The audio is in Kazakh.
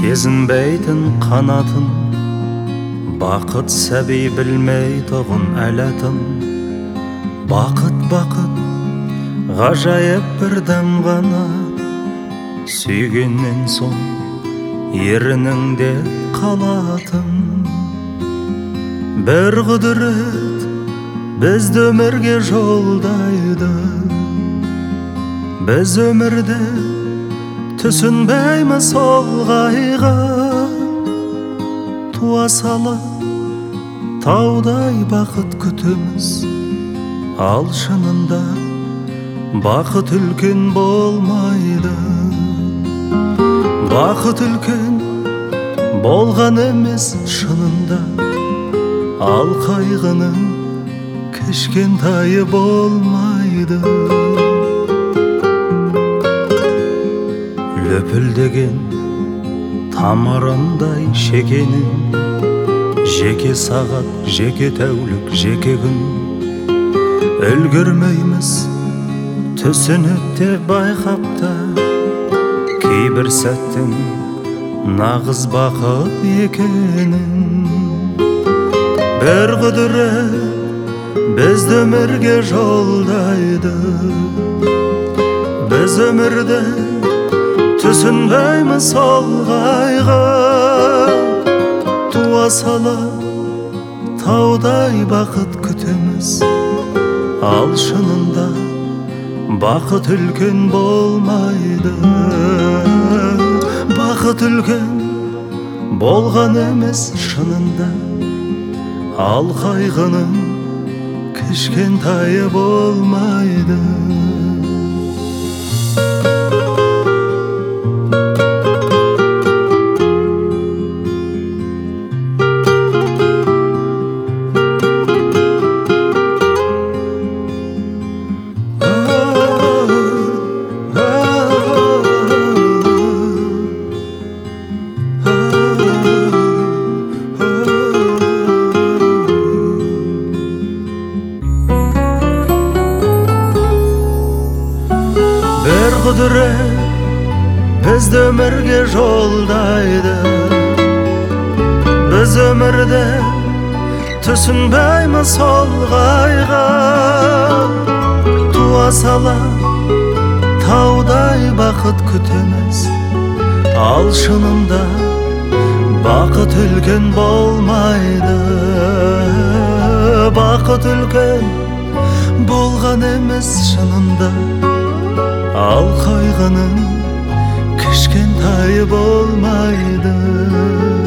сезінбейтін қанатын, бақыт сәби білмей тұғын әләтін. Бақыт, бақыт, ғажайып бір дәм ғана, сүйгеннен соң ерініңде қалатын. Бір құдірет бізді өмірге жолдайды, біз өмірде түсінбейміз ол қайғы. Туа сала таудай бақыт күтеміз, ал шынында бақыт үлкен болмайды. Бақыт үлкен болған емес шынында, ал қайғының кішкентайы болмайды. Löпілдеген тамырындай шекенің, жеке сағат, жеке тәулік, жеке күн. Үлгірмейміз түсініп те байқап та, кейбір сәттің нағыз бақыт екенін. Бір құдірет бізді өмірге жолдайды, біз өмірде түсінбейміз ол қайғы. Туа сала таудай бақыт күтеміз, ал шынында бақыт үлкен болмайды. Бақыт үлкен болған емес шынында, ал қайғының кішкентайы болмайды. Бір құдірет бізді өмірге жолдайды, біз өмірде түсінбейміз ол қайғы. Туа сала таудай бақыт күтеміз, ал шынында бақыт үлкен болмайды. Бақыт үлкен болған емес шынында, ал қайғының кішкентайы болмайды.